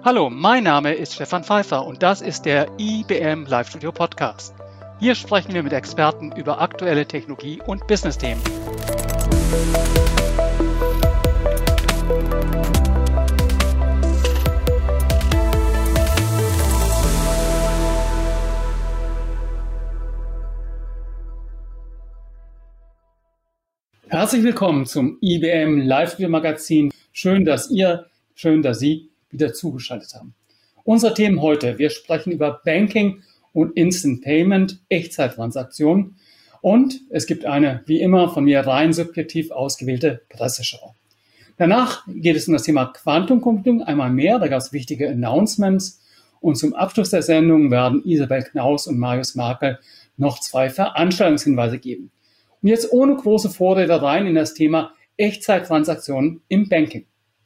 Hallo, mein Name ist Stefan Pfeiffer und das ist der IBM Live Studio Podcast. Hier sprechen wir mit Experten über aktuelle Technologie- und Business-Themen. Herzlich willkommen zum IBM Live Studio Magazin. Schön, dass Sie wieder zugeschaltet haben. Unsere Themen heute: Wir sprechen über Banking und Instant Payment, Echtzeittransaktionen, und es gibt eine, wie immer, von mir rein subjektiv ausgewählte Presseschau. Danach geht es um das Thema Quantum Computing einmal mehr, da gab es wichtige Announcements, und zum Abschluss der Sendung werden Isabel Knaus und Marius Markel noch 2 Veranstaltungshinweise geben. Und jetzt ohne große Vorrede rein in das Thema Echtzeittransaktionen im Banking.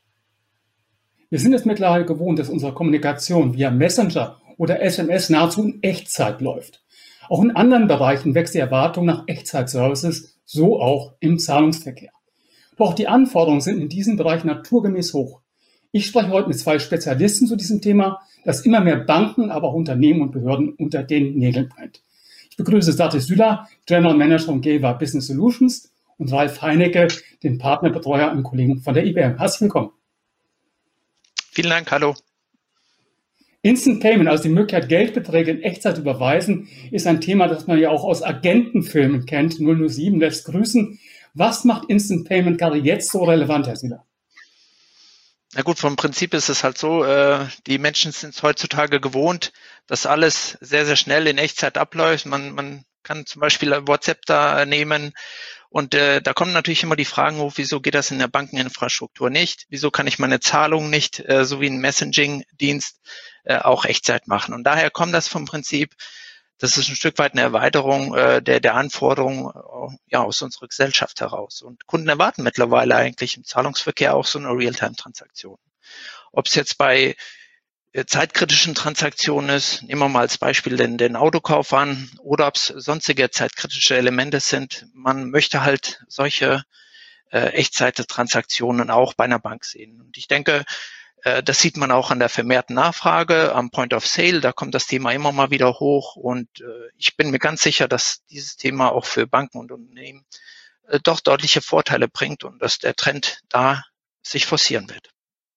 Wir sind es mittlerweile gewohnt, dass unsere Kommunikation via Messenger oder SMS nahezu in Echtzeit läuft. Auch in anderen Bereichen wächst die Erwartung nach Echtzeitservices, so auch im Zahlungsverkehr. Doch auch die Anforderungen sind in diesem Bereich naturgemäß hoch. Ich spreche heute mit 2 Spezialisten zu diesem Thema, das immer mehr Banken, aber auch Unternehmen und Behörden unter den Nägeln brennt. Ich begrüße Satis Süla, General Manager von Geva Business Solutions, und Ralf Heinecke, den Partnerbetreuer und Kollegen von der IBM. Herzlich willkommen. Vielen Dank, hallo. Instant Payment, also die Möglichkeit, Geldbeträge in Echtzeit zu überweisen, ist ein Thema, das man ja auch aus Agentenfilmen kennt. 007 lässt grüßen. Was macht Instant Payment gerade jetzt so relevant, Herr Süla? Na gut, vom Prinzip ist es halt so, die Menschen sind es heutzutage gewohnt, dass alles sehr, sehr schnell in Echtzeit abläuft. Man kann zum Beispiel WhatsApp da nehmen, und da kommen natürlich immer die Fragen hoch, wieso geht das in der Bankeninfrastruktur nicht? Wieso kann ich meine Zahlungen nicht, so wie ein Messaging-Dienst, auch Echtzeit machen? Und daher kommt das vom Prinzip, das ist ein Stück weit eine Erweiterung der Anforderungen aus unserer Gesellschaft heraus. Und Kunden erwarten mittlerweile eigentlich im Zahlungsverkehr auch so eine Realtime-Transaktion. Ob es jetzt bei zeitkritischen Transaktionen ist, nehmen wir mal als Beispiel den Autokauf an, oder ob es sonstige zeitkritische Elemente sind. Man möchte halt solche Echtzeit-Transaktionen auch bei einer Bank sehen. Und ich denke, das sieht man auch an der vermehrten Nachfrage, am Point of Sale, da kommt das Thema immer mal wieder hoch, und ich bin mir ganz sicher, dass dieses Thema auch für Banken und Unternehmen doch deutliche Vorteile bringt und dass der Trend da sich forcieren wird.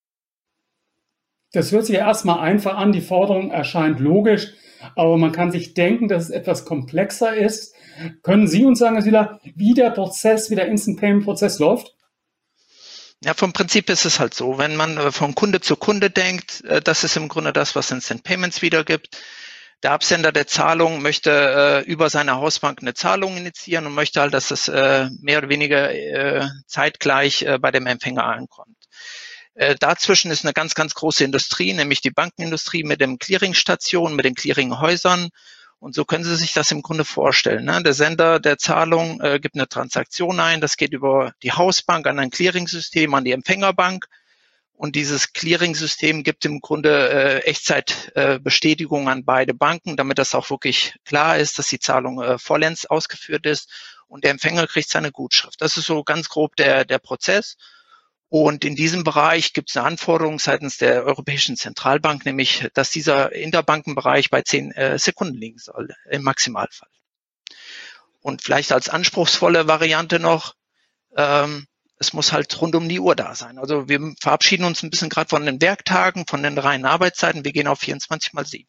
Das hört sich ja erstmal einfach an, die Forderung erscheint logisch, aber man kann sich denken, dass es etwas komplexer ist. Können Sie uns sagen, Herr Süla, wie der Instant Payment Prozess läuft? Ja, vom Prinzip ist es halt so, wenn man von Kunde zu Kunde denkt, das ist im Grunde das, was Instant Payments wiedergibt. Der Absender der Zahlung möchte über seine Hausbank eine Zahlung initiieren und möchte halt, dass das mehr oder weniger zeitgleich bei dem Empfänger ankommt. Dazwischen ist eine ganz, ganz große Industrie, nämlich die Bankenindustrie mit den Clearingstationen, mit den Clearinghäusern. Und so können Sie sich das im Grunde vorstellen. Ne? Der Sender der Zahlung gibt eine Transaktion ein, das geht über die Hausbank an ein Clearingsystem, an die Empfängerbank. Und dieses Clearingsystem gibt im Grunde Echtzeitbestätigung an beide Banken, damit das auch wirklich klar ist, dass die Zahlung vollends ausgeführt ist, und der Empfänger kriegt seine Gutschrift. Das ist so ganz grob der Prozess. Und in diesem Bereich gibt es eine Anforderung seitens der Europäischen Zentralbank, nämlich, dass dieser Interbankenbereich bei 10 Sekunden liegen soll, im Maximalfall. Und vielleicht als anspruchsvolle Variante noch, es muss halt rund um die Uhr da sein. Also wir verabschieden uns ein bisschen gerade von den Werktagen, von den reinen Arbeitszeiten. Wir gehen auf 24x7.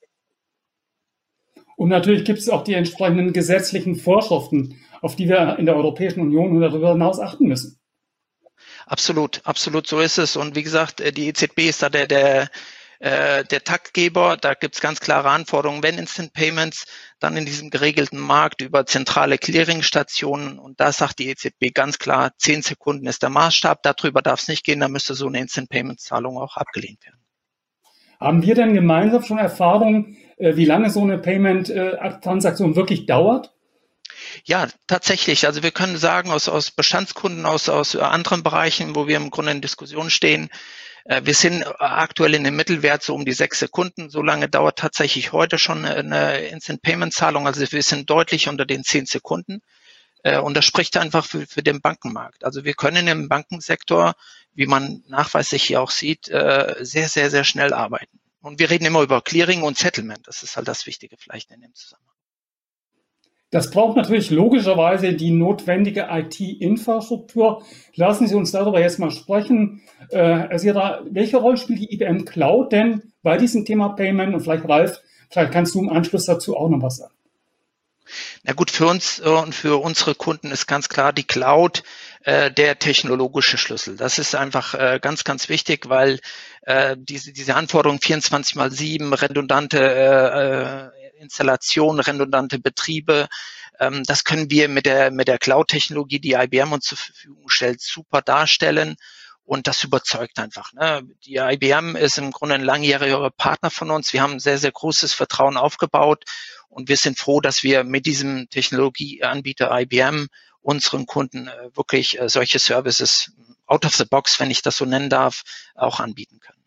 Und natürlich gibt es auch die entsprechenden gesetzlichen Vorschriften, auf die wir in der Europäischen Union und darüber hinaus achten müssen. Absolut, absolut, so ist es. Und wie gesagt, die EZB ist da der Taktgeber. Da gibt es ganz klare Anforderungen, wenn Instant Payments, dann in diesem geregelten Markt über zentrale Clearingstationen. Und da sagt die EZB ganz klar, 10 Sekunden ist der Maßstab. Darüber darf es nicht gehen. Da müsste so eine Instant Payment Zahlung auch abgelehnt werden. Haben wir denn gemeinsam schon Erfahrungen, wie lange so eine Payment-Transaktion wirklich dauert? Ja, tatsächlich. Also wir können sagen, aus Bestandskunden, aus anderen Bereichen, wo wir im Grunde in Diskussion stehen, wir sind aktuell in dem Mittelwert so um die 6 Sekunden. So lange dauert tatsächlich heute schon eine Instant-Payment-Zahlung. Also wir sind deutlich unter den 10 Sekunden. Und das spricht einfach für den Bankenmarkt. Also wir können im Bankensektor, wie man nachweislich hier auch sieht, sehr, sehr, sehr schnell arbeiten. Und wir reden immer über Clearing und Settlement. Das ist halt das Wichtige vielleicht in dem Zusammenhang. Das braucht natürlich logischerweise die notwendige IT-Infrastruktur. Lassen Sie uns darüber jetzt mal sprechen. Herr Sierra, welche Rolle spielt die IBM Cloud denn bei diesem Thema Payment? Und vielleicht, Ralf, vielleicht kannst du im Anschluss dazu auch noch was sagen. Na gut, für uns und für unsere Kunden ist ganz klar die Cloud der technologische Schlüssel. Das ist einfach ganz, ganz wichtig, weil diese Anforderungen 24x7, redundante Installation, redundante Betriebe, das können wir mit der Cloud-Technologie, die IBM uns zur Verfügung stellt, super darstellen. Und das überzeugt einfach. Ne? Die IBM ist im Grunde ein langjähriger Partner von uns. Wir haben sehr, sehr großes Vertrauen aufgebaut und wir sind froh, dass wir mit diesem Technologieanbieter IBM unseren Kunden wirklich solche Services out of the box, wenn ich das so nennen darf, auch anbieten können.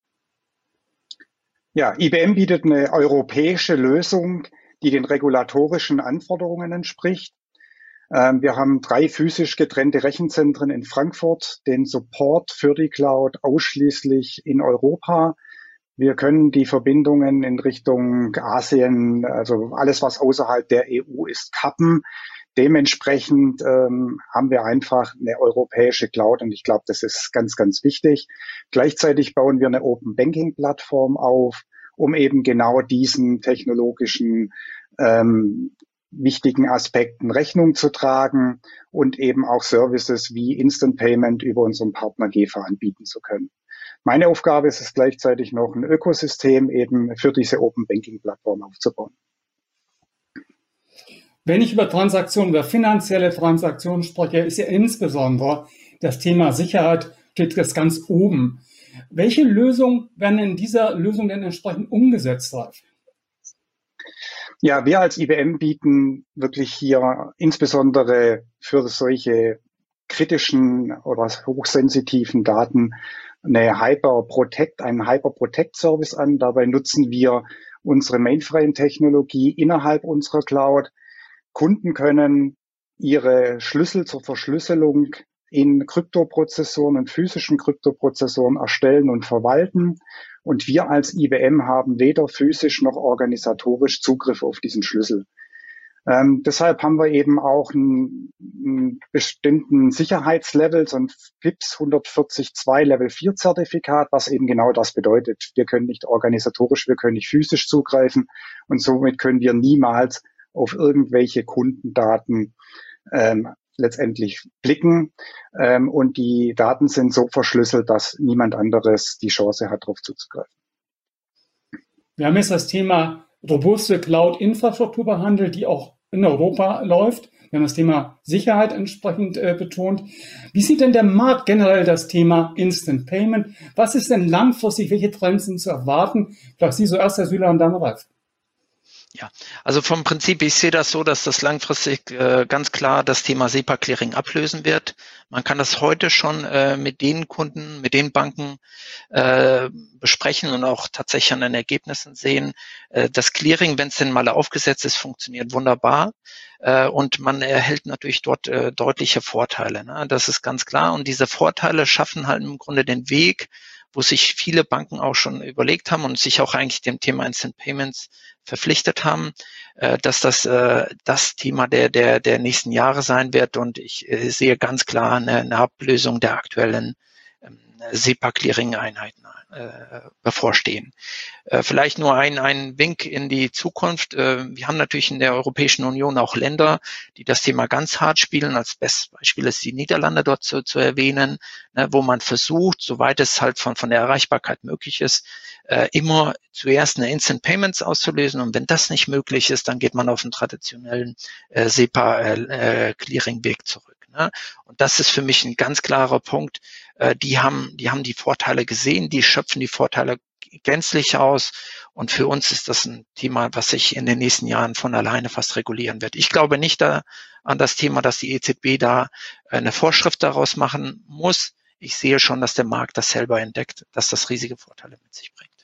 Ja, IBM bietet eine europäische Lösung, die den regulatorischen Anforderungen entspricht. Wir haben 3 physisch getrennte Rechenzentren in Frankfurt, den Support für die Cloud ausschließlich in Europa. Wir können die Verbindungen in Richtung Asien, also alles, was außerhalb der EU ist, kappen. Dementsprechend haben wir einfach eine europäische Cloud und ich glaube, das ist ganz, ganz wichtig. Gleichzeitig bauen wir eine Open Banking Plattform auf, um eben genau diesen technologischen wichtigen Aspekten Rechnung zu tragen und eben auch Services wie Instant Payment über unseren Partner GEFA anbieten zu können. Meine Aufgabe ist es gleichzeitig noch, ein Ökosystem eben für diese Open Banking Plattform aufzubauen. Wenn ich über Transaktionen, über finanzielle Transaktionen spreche, ist ja insbesondere das Thema Sicherheit steht das ganz oben. Welche Lösungen werden in dieser Lösung denn entsprechend umgesetzt, Ralf? Ja, wir als IBM bieten wirklich hier insbesondere für solche kritischen oder hochsensitiven Daten einen Hyper-Protect-Service an. Dabei nutzen wir unsere Mainframe-Technologie innerhalb unserer Cloud. Kunden können ihre Schlüssel zur Verschlüsselung in Kryptoprozessoren und physischen Kryptoprozessoren erstellen und verwalten. Und wir als IBM haben weder physisch noch organisatorisch Zugriff auf diesen Schlüssel. Deshalb haben wir eben auch einen bestimmten Sicherheitslevel, so ein FIPS 140.2 Level 4 Zertifikat, was eben genau das bedeutet. Wir können nicht organisatorisch, wir können nicht physisch zugreifen und somit können wir niemals auf irgendwelche Kundendaten letztendlich blicken. Und die Daten sind so verschlüsselt, dass niemand anderes die Chance hat, darauf zuzugreifen. Wir haben jetzt das Thema robuste Cloud-Infrastruktur behandelt, die auch in Europa läuft. Wir haben das Thema Sicherheit entsprechend betont. Wie sieht denn der Markt generell das Thema Instant Payment? Was ist denn langfristig, welche Trends sind zu erwarten? Vielleicht Sie zuerst, Herr Süler, und dann Ralf. Ja, also vom Prinzip, ich sehe das so, dass das langfristig ganz klar das Thema SEPA-Clearing ablösen wird. Man kann das heute schon mit den Kunden, mit den Banken besprechen und auch tatsächlich an den Ergebnissen sehen. Das Clearing, wenn es denn mal aufgesetzt ist, funktioniert wunderbar. Und man erhält natürlich dort deutliche Vorteile. Ne? Das ist ganz klar. Und diese Vorteile schaffen halt im Grunde den Weg, wo sich viele Banken auch schon überlegt haben und sich auch eigentlich dem Thema Instant Payments verpflichtet haben, dass das Thema der nächsten Jahre sein wird. Und ich sehe ganz klar eine Ablösung der aktuellen SEPA-Clearing-Einheiten bevorstehen. Vielleicht nur ein Wink in die Zukunft. Wir haben natürlich in der Europäischen Union auch Länder, die das Thema ganz hart spielen. Als bestes Beispiel ist die Niederlande dort zu erwähnen, wo man versucht, soweit es halt von der Erreichbarkeit möglich ist, immer zuerst eine Instant Payments auszulösen. Und wenn das nicht möglich ist, dann geht man auf den traditionellen SEPA-Clearing-Weg zurück. Und das ist für mich ein ganz klarer Punkt. Die haben die Vorteile gesehen, die schöpfen die Vorteile gänzlich aus. Und für uns ist das ein Thema, was sich in den nächsten Jahren von alleine fast regulieren wird. Ich glaube nicht an das Thema, dass die EZB da eine Vorschrift daraus machen muss. Ich sehe schon, dass der Markt das selber entdeckt, dass das riesige Vorteile mit sich bringt.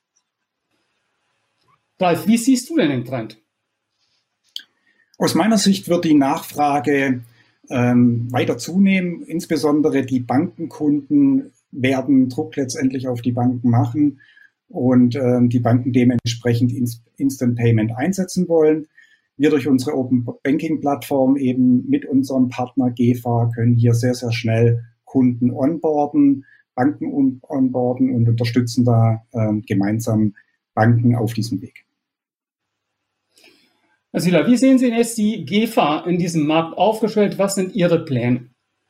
Ralf, wie siehst du denn den Trend? Aus meiner Sicht wird die Nachfrage weiter zunehmen. Insbesondere die Bankenkunden werden Druck letztendlich auf die Banken machen und die Banken dementsprechend Instant Payment einsetzen wollen. Wir durch unsere Open Banking Plattform eben mit unserem Partner GEFA können hier sehr, sehr schnell Kunden onboarden, Banken onboarden und unterstützen da gemeinsam Banken auf diesem Weg. Herr Sieler, wie sehen Sie jetzt die GEFA in diesem Markt aufgestellt? Was sind Ihre Pläne?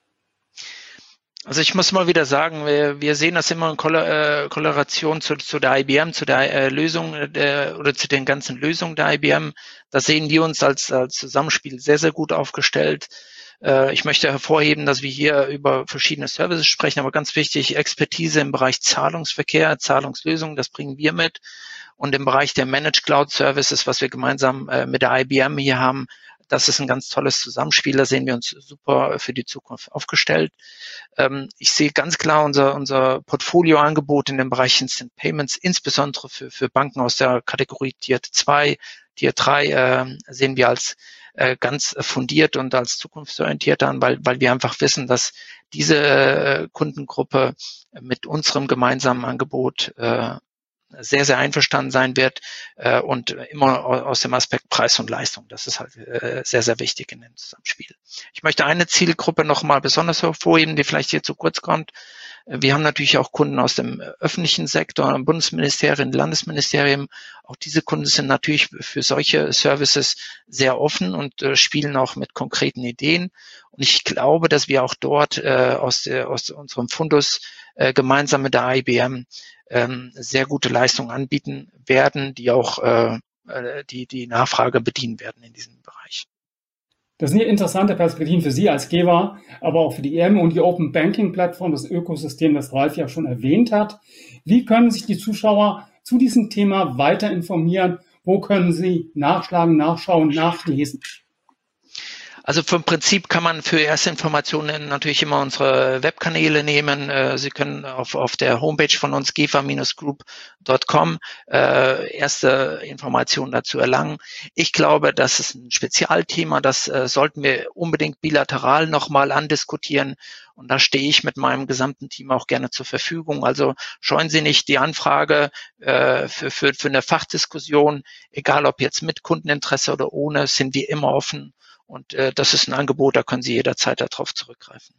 Also ich muss mal wieder sagen, wir sehen das immer in Korrelation zu der IBM, zu der Lösung oder zu den ganzen Lösungen der IBM. Da sehen wir uns als Zusammenspiel sehr, sehr gut aufgestellt. Ich möchte hervorheben, dass wir hier über verschiedene Services sprechen, aber ganz wichtig, Expertise im Bereich Zahlungsverkehr, Zahlungslösungen, das bringen wir mit. Und im Bereich der Managed Cloud Services, was wir gemeinsam mit der IBM hier haben, das ist ein ganz tolles Zusammenspiel. Da sehen wir uns super für die Zukunft aufgestellt. Ich sehe ganz klar unser Portfolioangebot in dem Bereich Instant Payments, insbesondere für Banken aus der Kategorie Tier 2, Tier 3 sehen wir als ganz fundiert und als zukunftsorientiert an, weil wir einfach wissen, dass diese Kundengruppe mit unserem gemeinsamen Angebot sehr, sehr einverstanden sein wird und immer aus dem Aspekt Preis und Leistung. Das ist halt sehr, sehr wichtig in dem Zusammenspiel. Ich möchte eine Zielgruppe noch mal besonders hervorheben, die vielleicht hier zu kurz kommt. Wir haben natürlich auch Kunden aus dem öffentlichen Sektor, Bundesministerien, Landesministerien. Auch diese Kunden sind natürlich für solche Services sehr offen und spielen auch mit konkreten Ideen. Und ich glaube, dass wir auch dort aus unserem Fundus gemeinsam mit der IBM sehr gute Leistungen anbieten werden, die auch die Nachfrage bedienen werden in diesem Bereich. Das sind interessante Perspektiven für Sie als GEFA, aber auch für die IBM und die Open Banking Plattform, das Ökosystem, das Ralf ja schon erwähnt hat. Wie können sich die Zuschauer zu diesem Thema weiter informieren? Wo können sie nachschlagen, nachschauen, nachlesen? Also vom Prinzip kann man für erste Informationen natürlich immer unsere Webkanäle nehmen. Sie können auf der Homepage von uns gefa-group.com erste Informationen dazu erlangen. Ich glaube, das ist ein Spezialthema, das sollten wir unbedingt bilateral nochmal andiskutieren. Und da stehe ich mit meinem gesamten Team auch gerne zur Verfügung. Also scheuen Sie nicht die Anfrage für eine Fachdiskussion, egal ob jetzt mit Kundeninteresse oder ohne, sind wir immer offen. Und das ist ein Angebot, da können Sie jederzeit darauf zurückgreifen.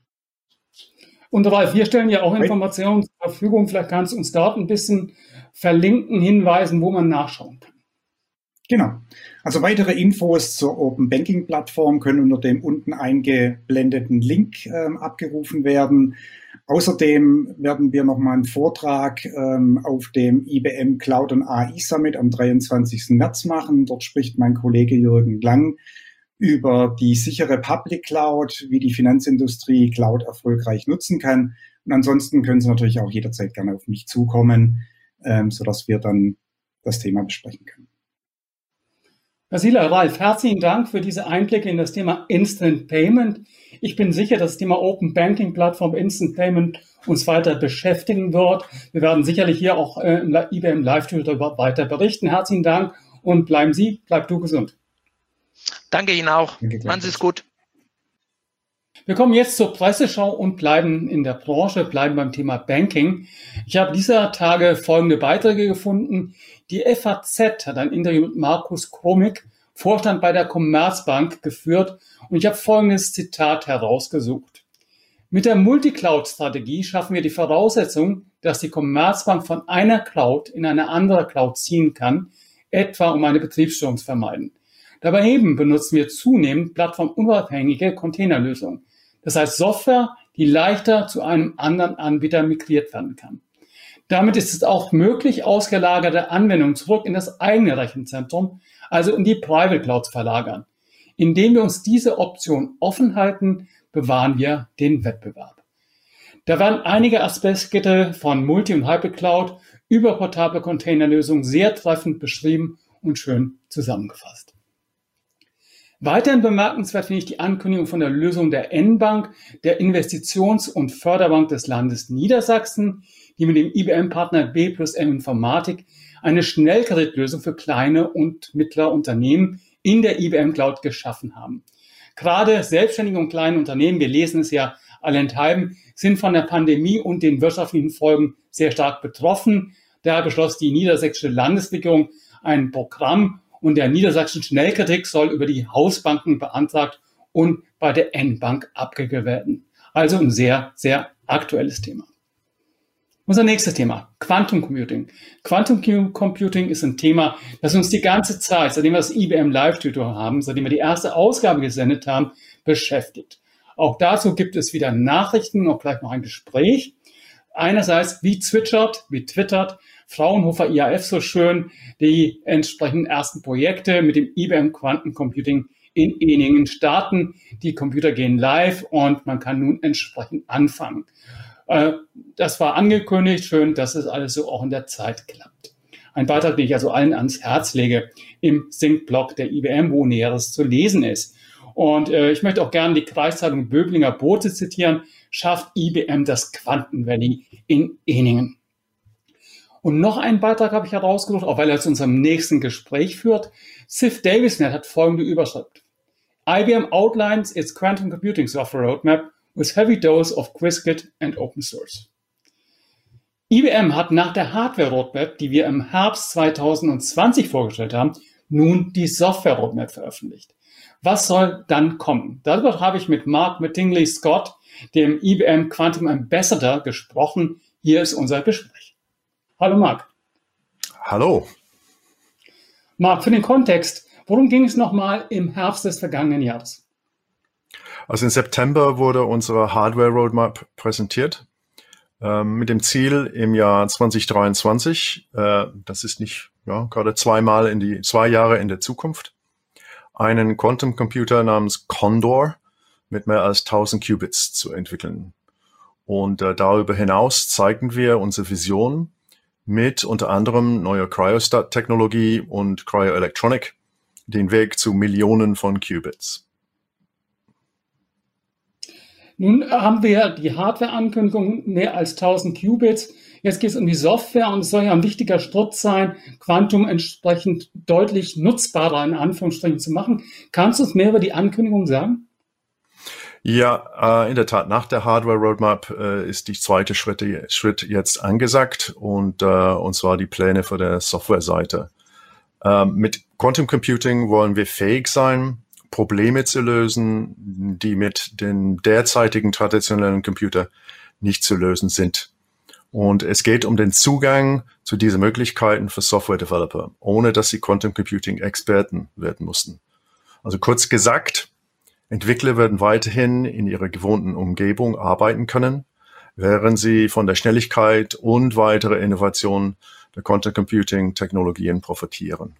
Und Ralf, wir stellen ja auch Informationen zur Verfügung. Vielleicht kannst du uns dort ein bisschen verlinken, hinweisen, wo man nachschauen kann. Genau. Also weitere Infos zur Open Banking Plattform können unter dem unten eingeblendeten Link abgerufen werden. Außerdem werden wir nochmal einen Vortrag auf dem IBM Cloud und AI Summit am 23. März machen. Dort spricht mein Kollege Jürgen Lang über die sichere Public Cloud, wie die Finanzindustrie Cloud erfolgreich nutzen kann. Und ansonsten können Sie natürlich auch jederzeit gerne auf mich zukommen, sodass wir dann das Thema besprechen können. Herr Sieler, Ralf, herzlichen Dank für diese Einblicke in das Thema Instant Payment. Ich bin sicher, dass das Thema Open Banking Plattform Instant Payment uns weiter beschäftigen wird. Wir werden sicherlich hier auch im IBM Live-Tool darüber weiter berichten. Herzlichen Dank und bleib du gesund. Danke Ihnen auch. Machen Sie es gut. Wir kommen jetzt zur Presseschau und bleiben in der Branche, bleiben beim Thema Banking. Ich habe dieser Tage folgende Beiträge gefunden. Die FAZ hat ein Interview mit Markus Krumig, Vorstand bei der Commerzbank, geführt und ich habe folgendes Zitat herausgesucht. Mit der Multicloud-Strategie schaffen wir die Voraussetzung, dass die Commerzbank von einer Cloud in eine andere Cloud ziehen kann, etwa um eine Betriebsstörung zu vermeiden. Dabei eben benutzen wir zunehmend plattformunabhängige Containerlösungen. Das heißt Software, die leichter zu einem anderen Anbieter migriert werden kann. Damit ist es auch möglich, ausgelagerte Anwendungen zurück in das eigene Rechenzentrum, also in die Private Cloud zu verlagern. Indem wir uns diese Option offen halten, bewahren wir den Wettbewerb. Da werden einige Aspekte von Multi- und Hybrid Cloud über portable Containerlösungen sehr treffend beschrieben und schön zusammengefasst. Weiterhin bemerkenswert finde ich die Ankündigung von der Lösung der N-Bank, der Investitions- und Förderbank des Landes Niedersachsen, die mit dem IBM-Partner B+M Informatik eine Schnellkreditlösung für kleine und mittlere Unternehmen in der IBM Cloud geschaffen haben. Gerade Selbstständige und kleine Unternehmen, wir lesen es ja allenthalben, sind von der Pandemie und den wirtschaftlichen Folgen sehr stark betroffen. Daher beschloss die niedersächsische Landesregierung ein Programm und der niedersächsischen Schnellkredit soll über die Hausbanken beantragt und bei der N-Bank abgewickelt werden. Also ein sehr, sehr aktuelles Thema. Unser nächstes Thema, Quantum Computing. Quantum Computing ist ein Thema, das uns die ganze Zeit, seitdem wir das IBM Live-Tutor haben, seitdem wir die erste Ausgabe gesendet haben, beschäftigt. Auch dazu gibt es wieder Nachrichten und vielleicht noch ein Gespräch. Einerseits, wie twittert Fraunhofer IAF so schön die entsprechenden ersten Projekte mit dem IBM Quantum Computing in Ehningen starten. Die Computer gehen live und man kann nun entsprechend anfangen. Das war angekündigt, schön, dass es alles so auch in der Zeit klappt. Ein Beitrag, den ich also allen ans Herz lege, im Sync-Blog der IBM, wo Näheres zu lesen ist. Und ich möchte auch gerne die Kreiszeitung Böblinger Bote zitieren, schafft IBM das Quanten Valley in Ehningen. Und noch einen Beitrag habe ich herausgesucht, auch weil er zu unserem nächsten Gespräch führt. Ziff Davisnet hat folgende Überschrift. IBM outlines its quantum computing software roadmap with heavy dose of Qiskit and open source. IBM hat nach der Hardware-Roadmap, die wir im Herbst 2020 vorgestellt haben, nun die Software-Roadmap veröffentlicht. Was soll dann kommen? Darüber habe ich mit Mark Mattingly-Scott, dem IBM Quantum Ambassador, gesprochen. Hier ist unser Gespräch. Hallo Mark. Hallo. Mark, für den Kontext, worum ging es nochmal im Herbst des vergangenen Jahres? Also im September wurde unsere Hardware-Roadmap präsentiert, mit dem Ziel im Jahr 2023, das ist nicht gerade 2 Jahre in der Zukunft, einen Quantum Computer namens Condor mit mehr als 1000 Qubits zu entwickeln. Und darüber hinaus zeigen wir unsere Vision mit unter anderem neuer Cryostat-Technologie und Cryoelectronic den Weg zu Millionen von Qubits. Nun haben wir die Hardware-Ankündigung, mehr als 1000 Qubits. Jetzt geht es um die Software und es soll ja ein wichtiger Schritt sein, Quantum entsprechend deutlich nutzbarer in Anführungsstrichen zu machen. Kannst du uns mehr über die Ankündigung sagen? Ja, in der Tat, nach der Hardware-Roadmap ist die zweite Schritt jetzt angesagt und zwar die Pläne für der Software-Seite. Mit Quantum Computing wollen wir fähig sein, Probleme zu lösen, die mit den derzeitigen traditionellen Computer nicht zu lösen sind. Und es geht um den Zugang zu diesen Möglichkeiten für Software-Developer, ohne dass sie Quantum Computing-Experten werden mussten. Also kurz gesagt, Entwickler werden weiterhin in ihrer gewohnten Umgebung arbeiten können, während sie von der Schnelligkeit und weiterer Innovation der Quantum Computing-Technologien profitieren.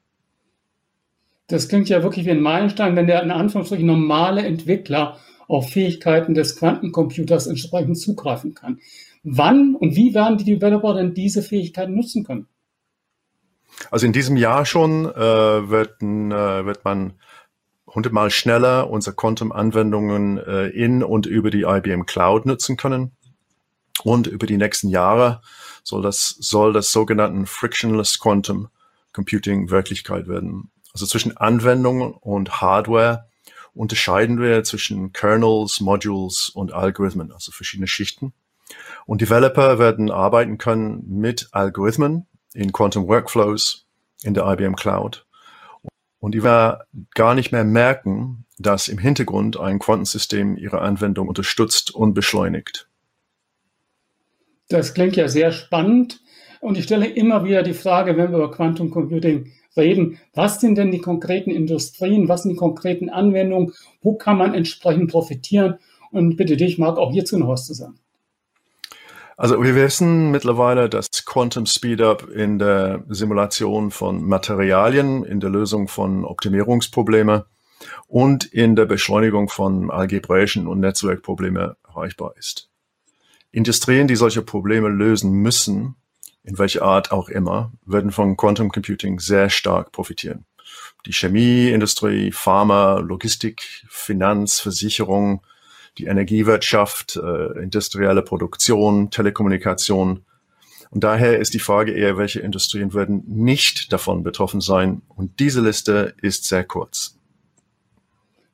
Das klingt ja wirklich wie ein Meilenstein, wenn der in Anführungsstrichen normale Entwickler auf Fähigkeiten des Quantencomputers entsprechend zugreifen kann. Wann und wie werden die Developer denn diese Fähigkeiten nutzen können? Also in diesem Jahr schon wird man 100-mal schneller unsere Quantum-Anwendungen in und über die IBM Cloud nutzen können. Und über die nächsten Jahre soll das sogenannte Frictionless Quantum Computing Wirklichkeit werden. Also zwischen Anwendungen und Hardware unterscheiden wir zwischen Kernels, Modules und Algorithmen, also verschiedene Schichten. Und Developer werden arbeiten können mit Algorithmen in Quantum Workflows in der IBM Cloud. Und die werden gar nicht mehr merken, dass im Hintergrund ein Quantensystem ihre Anwendung unterstützt und beschleunigt. Das klingt ja sehr spannend. Und ich stelle immer wieder die Frage, wenn wir über Quantum Computing reden, was sind denn die konkreten Industrien, was sind die konkreten Anwendungen, wo kann man entsprechend profitieren? Und bitte dich, Marc, auch hierzu noch was zu sagen. Also wir wissen mittlerweile, dass Quantum Speedup in der Simulation von Materialien, in der Lösung von Optimierungsproblemen und in der Beschleunigung von algebraischen und Netzwerkproblemen erreichbar ist. Industrien, die solche Probleme lösen müssen, in welcher Art auch immer, werden von Quantum Computing sehr stark profitieren. Die Chemieindustrie, Pharma, Logistik, Finanz, Versicherung, die Energiewirtschaft, industrielle Produktion, Telekommunikation. Und daher ist die Frage eher, welche Industrien werden nicht davon betroffen sein. Und diese Liste ist sehr kurz.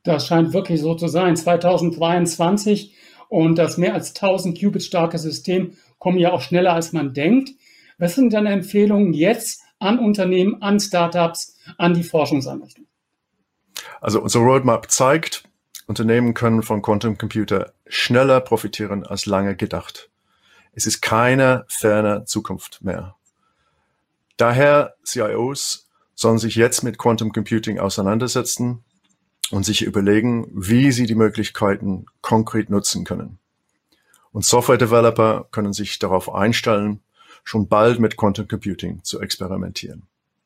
Das scheint wirklich so zu sein. 2023 und das mehr als 1000 Qubit starke System kommen ja auch schneller, als man denkt. Was sind deine Empfehlungen jetzt an Unternehmen, an Startups, an die Forschungseinrichtungen? Also unsere Roadmap zeigt, Unternehmen können von Quantum Computer schneller profitieren als lange gedacht. Es ist keine ferne Zukunft mehr. Daher CIOs sollen sich jetzt mit Quantum Computing auseinandersetzen und sich überlegen, wie sie die Möglichkeiten konkret nutzen können. Und Software-Developer können sich darauf einstellen, schon bald mit Quantum Computing zu experimentieren.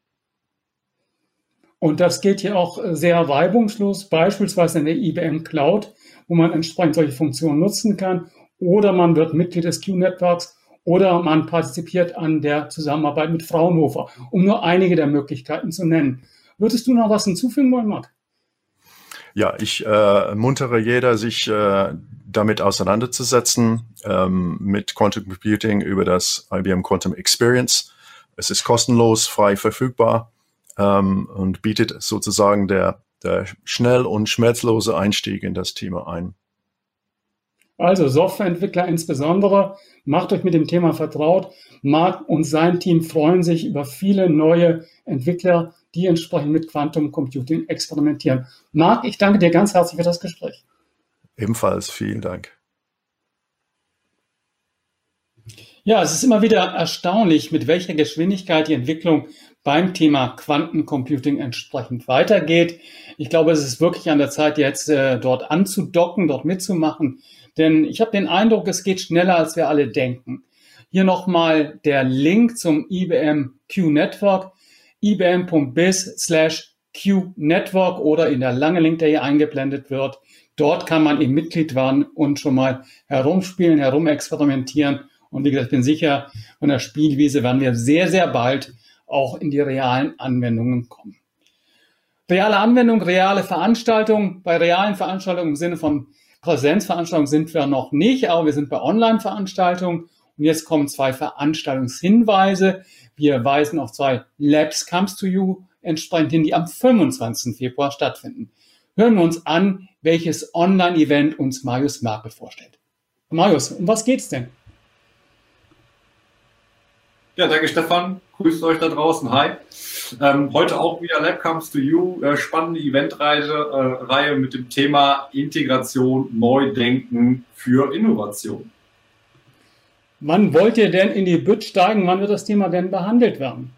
Und das geht hier auch sehr reibungslos, beispielsweise in der IBM Cloud, wo man entsprechend solche Funktionen nutzen kann. Oder man wird Mitglied des Q-Networks oder man partizipiert an der Zusammenarbeit mit Fraunhofer, um nur einige der Möglichkeiten zu nennen. Würdest du noch was hinzufügen wollen, Marc? Ja, ich muntere jeder, sich damit auseinanderzusetzen, mit Quantum Computing über das IBM Quantum Experience. Es ist kostenlos, frei verfügbar und bietet sozusagen der schnell und schmerzlose Einstieg in das Thema ein. Also Softwareentwickler insbesondere, macht euch mit dem Thema vertraut. Marc und sein Team freuen sich über viele neue Entwickler, die entsprechend mit Quantum Computing experimentieren. Marc, ich danke dir ganz herzlich für das Gespräch. Ebenfalls vielen Dank. Ja, es ist immer wieder erstaunlich, mit welcher Geschwindigkeit die Entwicklung beim Thema Quantencomputing entsprechend weitergeht. Ich glaube, es ist wirklich an der Zeit, jetzt dort anzudocken, dort mitzumachen. Denn ich habe den Eindruck, es geht schneller, als wir alle denken. Hier nochmal der Link zum IBM Q-Network, ibm.biz/Q-Network oder in der lange Link, der hier eingeblendet wird. Dort kann man eben Mitglied werden und schon mal herumspielen, herumexperimentieren. Und wie gesagt, ich bin sicher, von der Spielwiese werden wir sehr, sehr bald auch in die realen Anwendungen kommen. Reale Anwendung, reale Veranstaltung. Bei realen Veranstaltungen im Sinne von Präsenzveranstaltungen sind wir noch nicht, aber wir sind bei Online-Veranstaltungen. Und jetzt kommen 2 Veranstaltungshinweise. Wir weisen auf 2 Labs Comes to You entsprechend hin, die am 25. Februar stattfinden. Hören wir uns an, welches Online-Event uns Marius Merkel vorstellt. Marius, um was geht's denn? Ja, danke Stefan. Grüßt euch da draußen. Hi. Heute auch wieder Lab Comes to You. Spannende Eventreihe mit dem Thema Integration, Neudenken für Innovation. Wann wollt ihr denn in die Bütt steigen? Wann wird das Thema denn behandelt werden?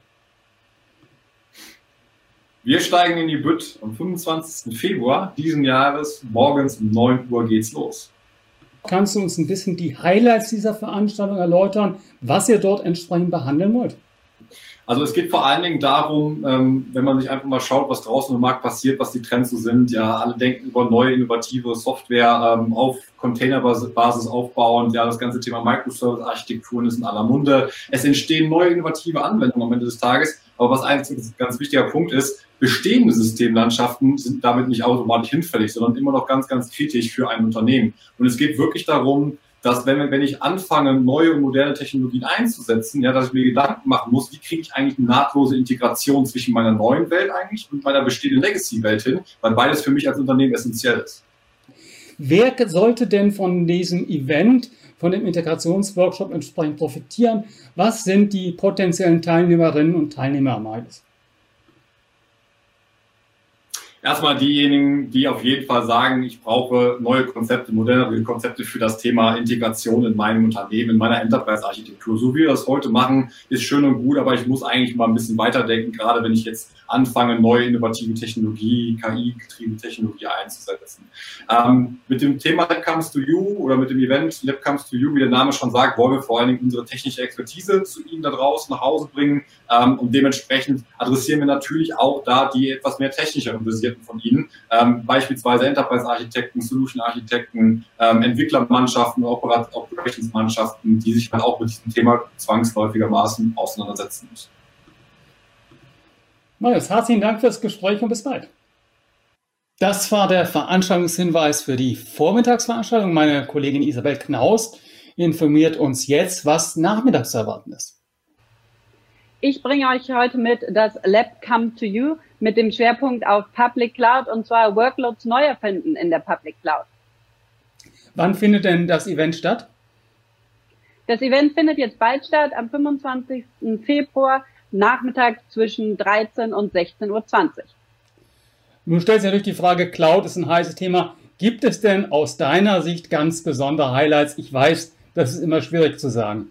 Wir steigen in die Bütt am 25. Februar diesen Jahres. Morgens um 9 Uhr geht's los. Kannst du uns ein bisschen die Highlights dieser Veranstaltung erläutern, was ihr dort entsprechend behandeln wollt? Also es geht vor allen Dingen darum, wenn man sich einfach mal schaut, was draußen im Markt passiert, was die Trends so sind. Ja, alle denken über neue, innovative Software auf Containerbasis aufbauend. Ja, das ganze Thema Microservice-Architekturen ist in aller Munde. Es entstehen neue, innovative Anwendungen am Ende des Tages. Aber was ein ganz wichtiger Punkt ist, bestehende Systemlandschaften sind damit nicht automatisch hinfällig, sondern immer noch ganz, ganz kritisch für ein Unternehmen. Und es geht wirklich darum, dass wenn ich anfange, neue und moderne Technologien einzusetzen, ja, dass ich mir Gedanken machen muss, wie kriege ich eigentlich eine nahtlose Integration zwischen meiner neuen Welt eigentlich und meiner bestehenden Legacy-Welt hin, weil beides für mich als Unternehmen essentiell ist. Wer sollte denn von diesem Event, von dem Integrationsworkshop entsprechend profitieren? Was sind die potenziellen Teilnehmerinnen und Teilnehmer, Marius? Erstmal diejenigen, die auf jeden Fall sagen, ich brauche neue Konzepte, modernere Konzepte für das Thema Integration in meinem Unternehmen, in meiner Enterprise-Architektur. So wie wir das heute machen, ist schön und gut, aber ich muss eigentlich mal ein bisschen weiterdenken, gerade wenn ich jetzt anfange, neue innovative Technologie, KI-getriebene Technologie einzusetzen. Mit dem Thema Lab Comes to You oder mit dem Event Lab Comes to You, wie der Name schon sagt, wollen wir vor allen Dingen unsere technische Expertise zu Ihnen da draußen nach Hause bringen und dementsprechend adressieren wir natürlich auch da die etwas mehr technischeren Versierten von Ihnen, beispielsweise Enterprise-Architekten, Solution-Architekten, Entwicklermannschaften, Operations-Mannschaften, die sich dann auch mit diesem Thema zwangsläufigermaßen auseinandersetzen müssen. Marius, herzlichen Dank fürs Gespräch und bis bald. Das war der Veranstaltungshinweis für die Vormittagsveranstaltung. Meine Kollegin Isabel Knaust informiert uns jetzt, was nachmittags zu erwarten ist. Ich bringe euch heute mit das Lab Come to You. mit dem Schwerpunkt auf Public Cloud, und zwar Workloads neu erfinden in der Public Cloud. Wann findet denn das Event statt? Das Event findet jetzt bald statt, am 25. Februar, nachmittags zwischen 13 und 16:20 Uhr. Nun stellt sich natürlich die Frage, Cloud ist ein heißes Thema. Gibt es denn aus deiner Sicht ganz besondere Highlights? Ich weiß, das ist immer schwierig zu sagen.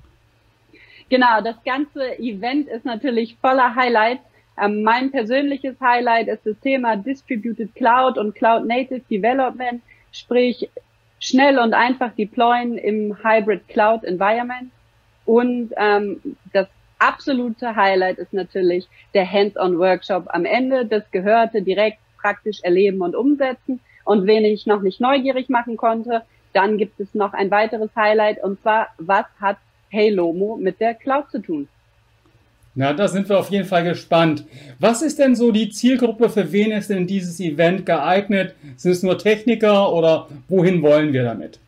Genau, das ganze Event ist natürlich voller Highlights. Mein persönliches Highlight ist das Thema Distributed Cloud und Cloud Native Development, sprich schnell und einfach deployen im Hybrid Cloud Environment. Und das absolute Highlight ist natürlich der Hands-on-Workshop am Ende, das Gehörte direkt praktisch erleben und umsetzen. Und wen ich noch nicht neugierig machen konnte, dann gibt es noch ein weiteres Highlight, und zwar, was hat HeyLomo mit der Cloud zu tun? Na, da sind wir auf jeden Fall gespannt. Was ist denn so die Zielgruppe? Für wen ist denn dieses Event geeignet? Sind es nur Techniker oder wohin wollen wir damit?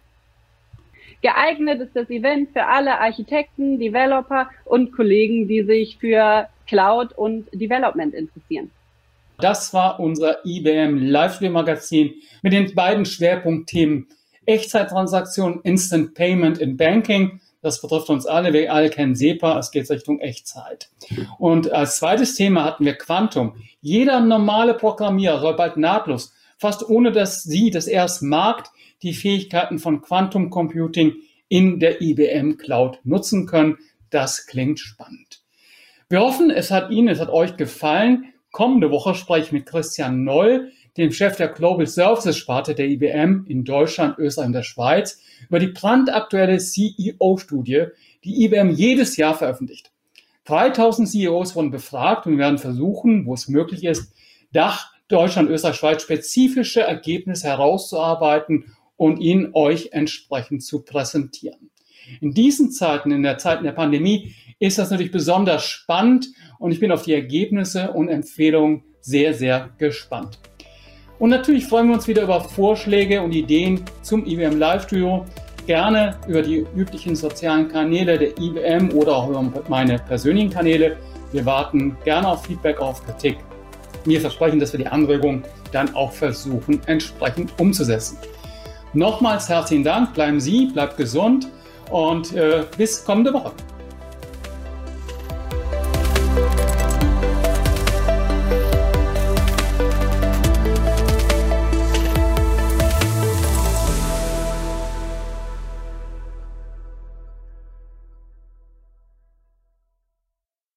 Geeignet ist das Event für alle Architekten, Developer und Kollegen, die sich für Cloud und Development interessieren. Das war unser IBM Livestream-Magazin mit den beiden Schwerpunktthemen Echtzeittransaktionen, Instant Payment in Banking. Das betrifft uns alle. Wir alle kennen SEPA. Es geht Richtung Echtzeit. Und als zweites Thema hatten wir Quantum. Jeder normale Programmierer soll bald nahtlos, fast ohne dass sie das erst mag, die Fähigkeiten von Quantum Computing in der IBM Cloud nutzen können. Das klingt spannend. Wir hoffen, es hat euch gefallen. Kommende Woche spreche ich mit Christian Noll, dem Chef der Global Services Sparte der IBM in Deutschland, Österreich und der Schweiz, über die brandaktuelle CEO-Studie, die IBM jedes Jahr veröffentlicht. 3000 CEOs wurden befragt und wir werden versuchen, wo es möglich ist, Dach, Deutschland, Österreich, Schweiz spezifische Ergebnisse herauszuarbeiten und ihnen euch entsprechend zu präsentieren. In diesen Zeiten, in der Zeit der Pandemie, ist das natürlich besonders spannend und ich bin auf die Ergebnisse und Empfehlungen sehr, sehr gespannt. Und natürlich freuen wir uns wieder über Vorschläge und Ideen zum IBM Live Studio. Gerne über die üblichen sozialen Kanäle der IBM oder auch über meine persönlichen Kanäle. Wir warten gerne auf Feedback, auf Kritik. Wir versprechen, dass wir die Anregungen dann auch versuchen, entsprechend umzusetzen. Nochmals herzlichen Dank. Bleiben Sie, bleibt gesund und bis kommende Woche.